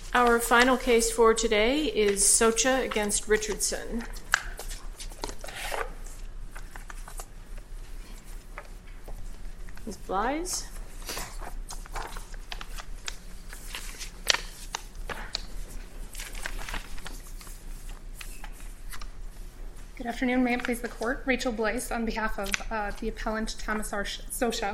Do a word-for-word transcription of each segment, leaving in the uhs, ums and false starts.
Our final case for today is Socha against Richardson. Miz Blyes? Good afternoon. May it please the Court. Rachel Blyes on behalf of uh, the appellant Thomas R. Socha.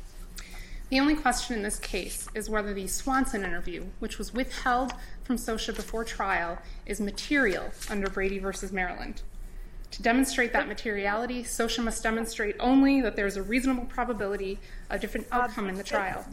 The only question in this case is whether the Swanson interview, which was withheld from Socha before trial, is material under Brady v. Maryland. To demonstrate that materiality, Socha must demonstrate only that there is a reasonable probability of a different outcome in the trial.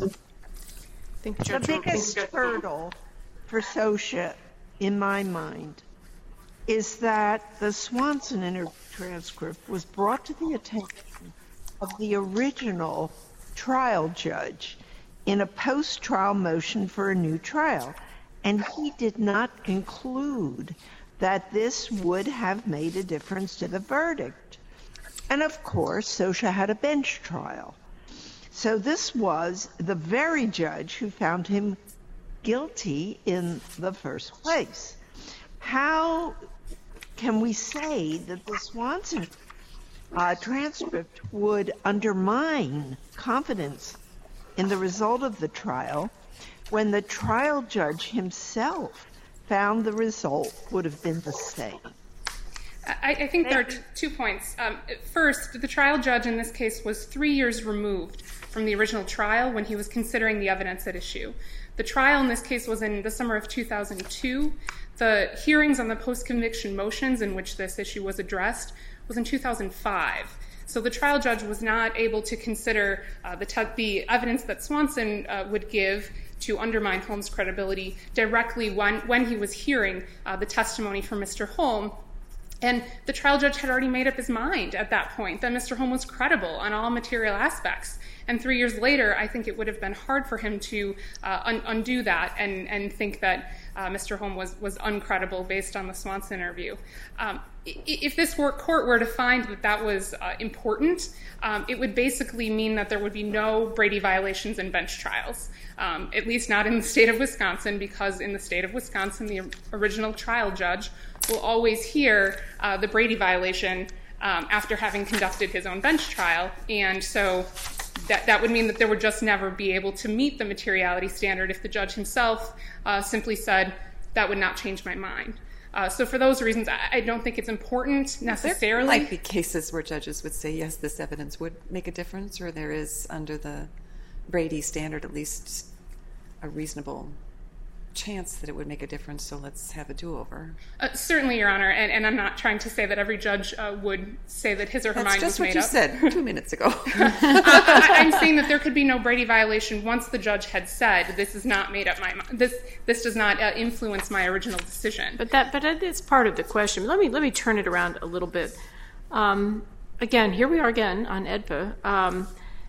The biggest hurdle for Socha, in my mind, is that the Swanson interview transcript was brought to the attention of the original trial judge in a post-trial motion for a new trial, and he did not conclude that this would have made a difference to the verdict. And of course, Socha had a bench trial. So this was the very judge who found him guilty in the first place. How can we say that the Swanson uh, transcript would undermine confidence in the result of the trial when the trial judge himself found the result would have been the same? I, I think there are t- two points. Um, first, the trial judge in this case was three years removed from the original trial when he was considering the evidence at issue. The trial in this case was in the summer of two thousand two. The hearings on the post-conviction motions in which this issue was addressed was in two thousand five. So the trial judge was not able to consider uh, the, te- the evidence that Swanson uh, would give to undermine Holmes' credibility directly when, when he was hearing uh, the testimony from Mister Holm. And the trial judge had already made up his mind at that point that Mister Holm was credible on all material aspects. And three years later, I think it would have been hard for him to uh, un- undo that and, and think that uh, Mister Holm was, was uncredible based on the Swanson interview. Um, if this were, court were to find that that was uh, important, um, it would basically mean that there would be no Brady violations in bench trials, um, at least not in the state of Wisconsin, because in the state of Wisconsin, the original trial judge will always hear uh, the Brady violation um, after having conducted his own bench trial. And so that, that would mean that there would just never be able to meet the materiality standard if the judge himself uh, simply said, that would not change my mind. Uh, so for those reasons, I, I don't think it's important necessarily. There might be cases where judges would say, yes, this evidence would make a difference, or there is, under the Brady standard, at least a reasonable chance that it would make a difference, so let's have a do-over. Uh, certainly, Your Honor, and, and I'm not trying to say that every judge uh, would say that his or her That's mind was made up. That's just what you said two minutes ago. uh, I, I'm saying that there could be no Brady violation once the judge had said, this is not made up my mind. This this does not uh, influence my original decision. But that but it's part of the question. Let me let me turn it around a little bit. Um, again, here we are again on E D P A. Um,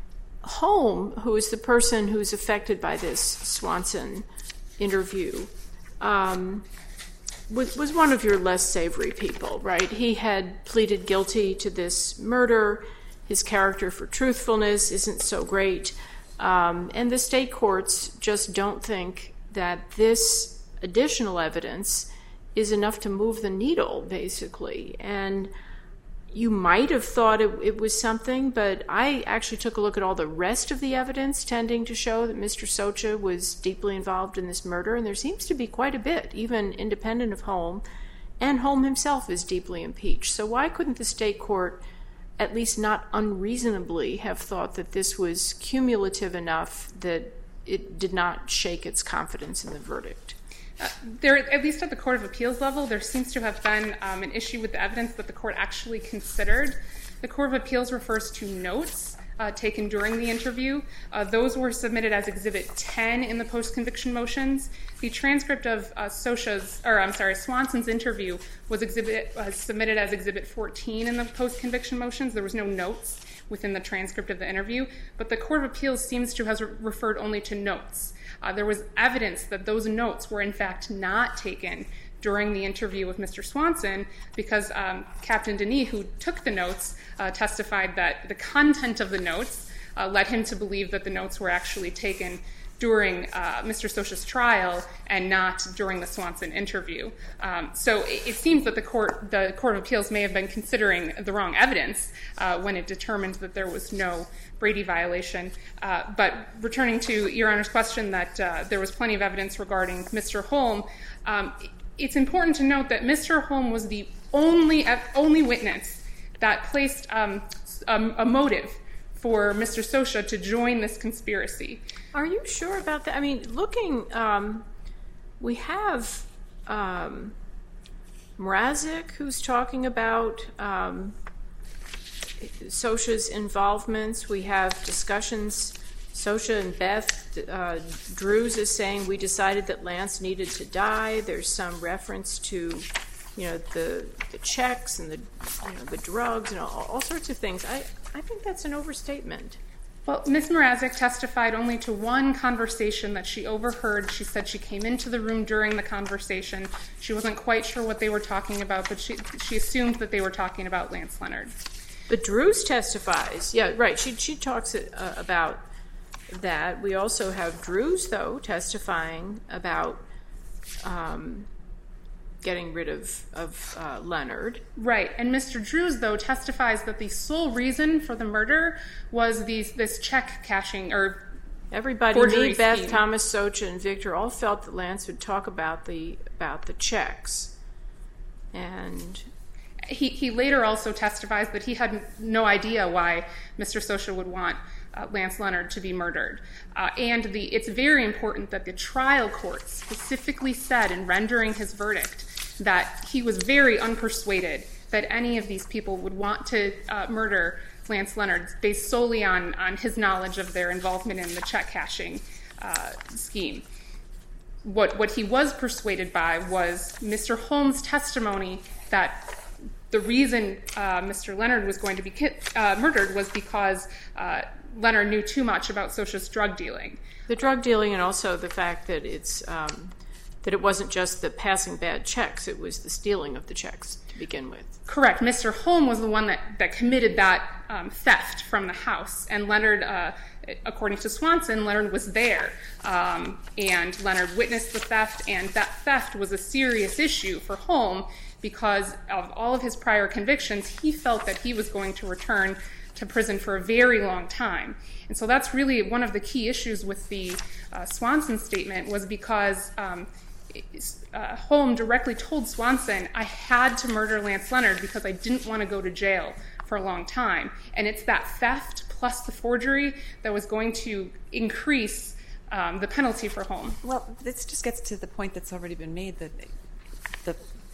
Holm, who is the person who's affected by this Swanson interview, um, was, was one of your less savory people, right? He had pleaded guilty to this murder. His character for truthfulness isn't so great. Um, and the state courts just don't think that this additional evidence is enough to move the needle, basically. And you might have thought it, it was something, but I actually took a look at all the rest of the evidence tending to show that Mister Socha was deeply involved in this murder, and there seems to be quite a bit, even independent of Holm, and Holm himself is deeply impeached. So why couldn't the state court at least not unreasonably have thought that this was cumulative enough that it did not shake its confidence in the verdict? Uh, there, at least at the Court of Appeals level, there seems to have been um, an issue with the evidence that the court actually considered. The Court of Appeals refers to notes uh, taken during the interview. Uh, those were submitted as Exhibit ten in the post-conviction motions. The transcript of uh, Socha's, or I'm sorry, Swanson's interview was exhibit, uh, submitted as Exhibit fourteen in the post-conviction motions. There was no notes within the transcript of the interview, but the Court of Appeals seems to have re- referred only to notes. Uh, there was evidence that those notes were in fact not taken during the interview with Mister Swanson because um, Captain Denis, who took the notes, uh, testified that the content of the notes uh, led him to believe that the notes were actually taken during uh, Mister Socha's trial and not during the Swanson interview. Um, so it, it seems that the court, the Court of Appeals may have been considering the wrong evidence uh, when it determined that there was no Brady violation. Uh, but returning to Your Honor's question that uh, there was plenty of evidence regarding Mister Holm, um, it's important to note that Mister Holm was the only only witness that placed um, a, a motive for Mister Socha to join this conspiracy. Are you sure about that? I mean, looking, um, we have um, Mrazek, who's talking about um, Socha's involvements. We have discussions. Socha and Beth, uh, Drews is saying we decided that Lance needed to die. There's some reference to, you know, the the checks and the you know the drugs and all, all sorts of things. I I think that's an overstatement. Well, Miz Mrazek testified only to one conversation that she overheard. She said she came into the room during the conversation. She wasn't quite sure what they were talking about, but she she assumed that they were talking about Lance Leonard. But Drews testifies. Yeah, right. She she talks uh, about that. We also have Drews, though, testifying about um, getting rid of, of uh, Leonard. Right. And Mister Drews, though, testifies that the sole reason for the murder was these, this check cashing or Everybody, forgery me, Beth, scheme. Thomas, Socha, and Victor all felt that Lance would talk about the about the checks. And he, he later also testifies that he had no idea why Mister Socha would want Uh, Lance Leonard to be murdered. Uh, and the, it's very important that the trial court specifically said in rendering his verdict that he was very unpersuaded that any of these people would want to uh, murder Lance Leonard based solely on, on his knowledge of their involvement in the check cashing uh, scheme. What, what he was persuaded by was Mister Holmes' testimony that the reason uh, Mister Leonard was going to be ki- uh, murdered was because uh, Leonard knew too much about Socha's drug dealing. The drug dealing, and also the fact that it's um, that it wasn't just the passing bad checks; it was the stealing of the checks to begin with. Correct. Mister Holm was the one that, that committed that um, theft from the house, and Leonard, uh, according to Swanson, Leonard was there, um, and Leonard witnessed the theft, and that theft was a serious issue for Holm because of all of his prior convictions. He felt that he was going to return to prison for a very long time. And so that's really one of the key issues with the uh, Swanson statement was because um, uh, Holm directly told Swanson, I had to murder Lance Leonard because I didn't want to go to jail for a long time. And it's that theft plus the forgery that was going to increase um, the penalty for Holm. Well, this just gets to the point that's already been made that the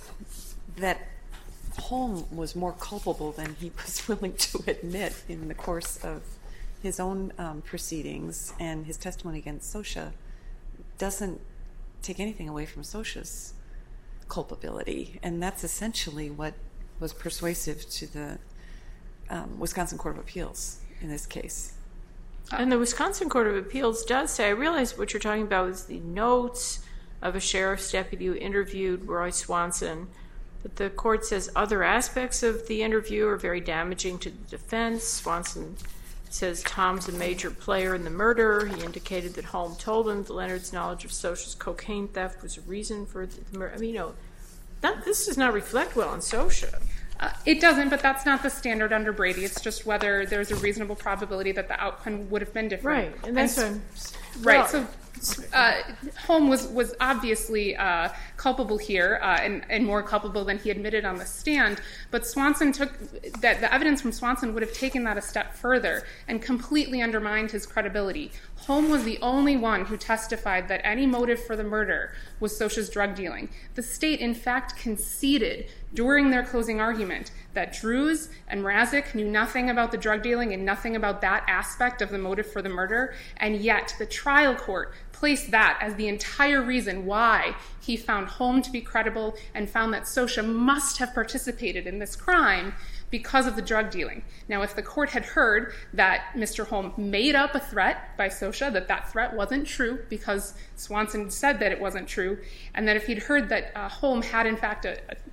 that Holm was more culpable than he was willing to admit in the course of his own um, proceedings, and his testimony against Socha doesn't take anything away from Socha's culpability, and that's essentially what was persuasive to the um, Wisconsin Court of Appeals in this case. And the Wisconsin Court of Appeals does say, I realize what you're talking about is the notes of a sheriff's deputy who interviewed Roy Swanson. But the court says other aspects of the interview are very damaging to the defense. Swanson says Tom's a major player in the murder. He indicated that Holm told him that Leonard's knowledge of Socha's cocaine theft was a reason for the murder. I mean, you know, that, this does not reflect well on Socha. Uh, it doesn't, but that's not the standard under Brady. It's just whether there's a reasonable probability that the outcome would have been different. Right, and that's and, what right. So uh, Holm was was obviously uh, culpable here, uh, and, and more culpable than he admitted on the stand. But Swanson took that the evidence from Swanson would have taken that a step further and completely undermined his credibility. Holm was the only one who testified that any motive for the murder was Socha's drug dealing. The state, in fact, conceded during their closing argument that Drews and Mrazek knew nothing about the drug dealing and nothing about that aspect of the motive for the murder, and yet the trial court placed that as the entire reason why he found Holm to be credible and found that Socha must have participated in this crime because of the drug dealing. Now, if the court had heard that Mister Holm made up a threat by Socha, that that threat wasn't true because Swanson said that it wasn't true, and that if he'd heard that uh, Holm had in fact a, a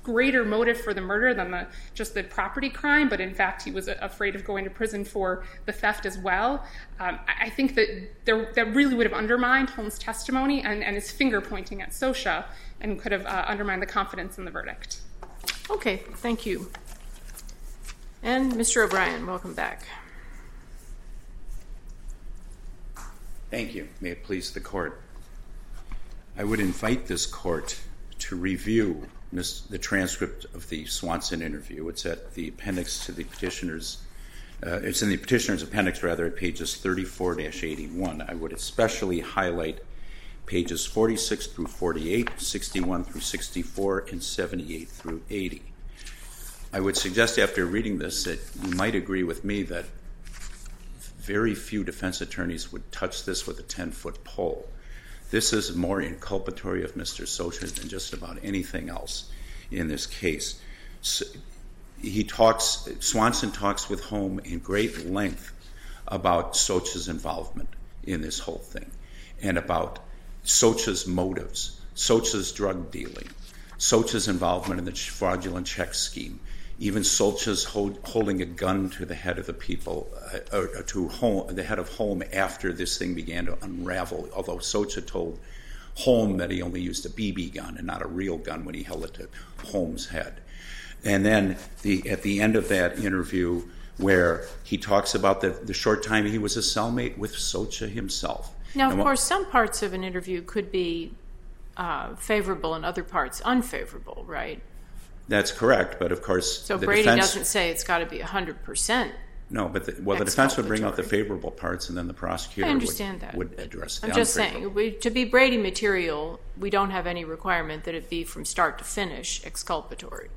greater motive for the murder than the, just the property crime, but in fact he was afraid of going to prison for the theft as well. Um, I think that there, that really would have undermined Holmes' testimony and, and his finger pointing at Socha, and could have uh, undermined the confidence in the verdict. Okay, thank you. And Mister O'Brien, welcome back. Thank you. May it please the court. I would invite this court to review the transcript of the Swanson interview. It's at the appendix to the petitioner's, uh, it's in the petitioner's appendix, rather, at pages thirty-four to eighty-one. I would especially highlight pages forty-six through forty-eight, sixty-one through sixty-four, and seventy-eight through eighty. I would suggest after reading this that you might agree with me that very few defense attorneys would touch this with a ten-foot pole. This is more inculpatory of Mister Socha than just about anything else in this case. So he talks, Swanson talks with Holmes in great length about Socha's involvement in this whole thing, and about Socha's motives, Socha's drug dealing, Socha's involvement in the fraudulent check scheme, even Socha's hold, holding a gun to the head of the people, uh, or to Holmes, the head of Holmes after this thing began to unravel, although Socha told Holmes that he only used a B B gun and not a real gun when he held it to Holmes' head. And then the, at the end of that interview, where he talks about the, the short time he was a cellmate with Socha himself. Now, of and course, some parts of an interview could be uh, favorable and other parts unfavorable, right? That's correct, but of course... So the Brady defense, doesn't say it's got to be one hundred percent. No, but the, well, the defense would bring out the favorable parts, and then the prosecutor I understand would, that, would address the I'm just unfavorable. saying, we, to be Brady material, we don't have any requirement that it be from start to finish exculpatory.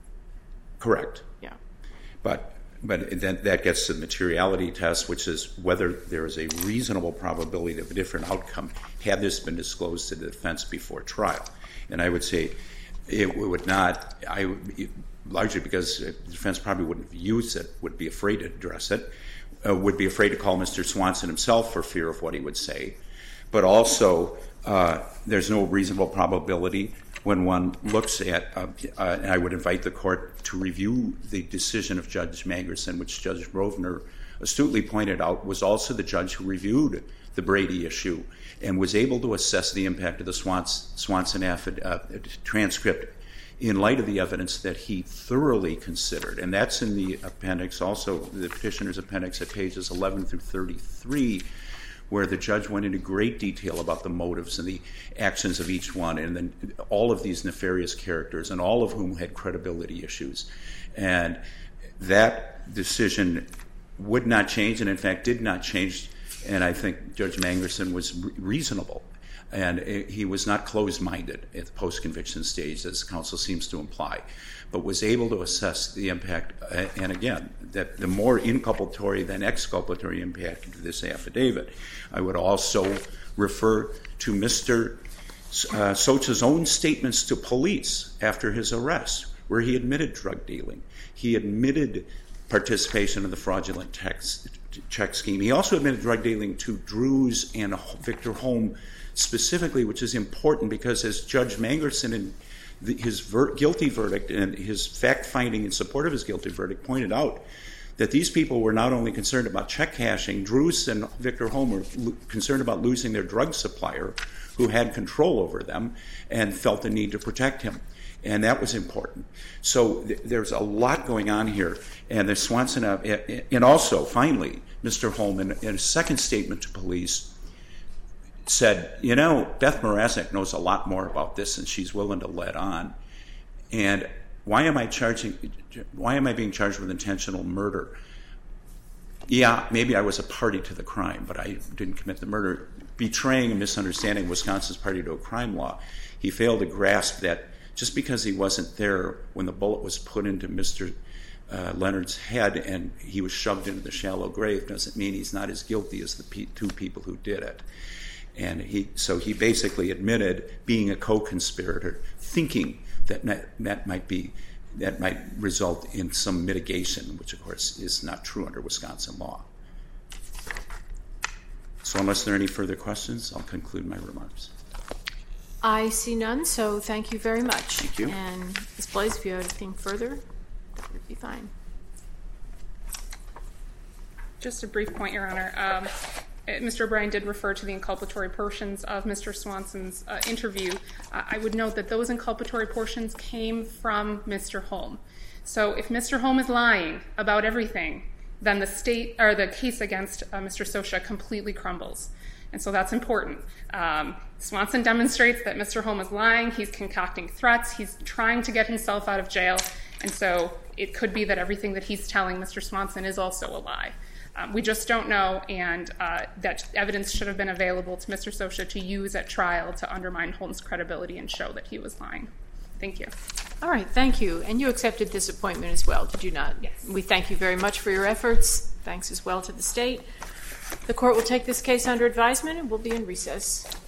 Correct. Yeah. But but then that gets to the materiality test, which is whether there is a reasonable probability of a different outcome had this been disclosed to the defense before trial. And I would say it would not, I largely because the defense probably wouldn't use it, would be afraid to address it, uh, would be afraid to call Mister Swanson himself for fear of what he would say. But also, uh, there's no reasonable probability when one looks at, uh, uh, and I would invite the court to review the decision of Judge Mangerson, which Judge Rovner astutely pointed out was also the judge who reviewed the Brady issue and was able to assess the impact of the Swans, Swanson affid, uh, transcript in light of the evidence that he thoroughly considered. And that's in the appendix, also the petitioner's appendix at pages eleven through thirty-three, where the judge went into great detail about the motives and the actions of each one, and then all of these nefarious characters, and all of whom had credibility issues. And that decision would not change, and in fact did not change, and I think Judge Mangerson was re- reasonable. And he was not closed-minded at the post-conviction stage, as counsel seems to imply, but was able to assess the impact, uh, and again, that the more inculpatory than exculpatory impact of this affidavit. I would also refer to Mister Uh, Socha's own statements to police after his arrest, where he admitted drug dealing. He admitted participation in the fraudulent text, check scheme. He also admitted drug dealing to Drews and Victor Holmes specifically, which is important because as Judge Mangerson in the, his ver- guilty verdict and his fact-finding in support of his guilty verdict pointed out that these people were not only concerned about check cashing, Drews and Victor Holmes were lo- concerned about losing their drug supplier who had control over them and felt the need to protect him. And that was important. So th- there's a lot going on here. And the Swanson, uh, and also, finally, Mister Holmes, in, in a second statement to police, said, you know, Beth Mrazek knows a lot more about this than she's willing to let on. And why am I charging, why am I being charged with intentional murder? Yeah, maybe I was a party to the crime, but I didn't commit the murder. Betraying and misunderstanding Wisconsin's party to a crime law. He failed to grasp that just because he wasn't there when the bullet was put into Mister Uh, Leonard's head and he was shoved into the shallow grave doesn't mean he's not as guilty as the pe- two people who did it. And he, so he basically admitted being a co-conspirator, thinking that that, that might be, that might result in some mitigation, which of course is not true under Wisconsin law. So unless there are any further questions, I'll conclude my remarks. I see none, so thank you very much. Thank you. And Miz Blaze, if you have anything further, that would be fine. Just a brief point, Your Honor. Um, Mister O'Brien did refer to the inculpatory portions of Mister Swanson's uh, interview. Uh, I would note that those inculpatory portions came from Mister Holm. So if Mister Holm is lying about everything, then the state or the case against uh, Mister Socha completely crumbles. And so that's important. Um, Swanson demonstrates that Mister Holm is lying. He's concocting threats. He's trying to get himself out of jail. And so it could be that everything that he's telling Mister Swanson is also a lie. Um, we just don't know, and uh, that evidence should have been available to Mister Socha to use at trial to undermine Holm's credibility and show that he was lying. Thank you. All right, thank you. And you accepted this appointment as well, did you not? Yes. We thank you very much for your efforts. Thanks as well to the state. The court will take this case under advisement and will be in recess.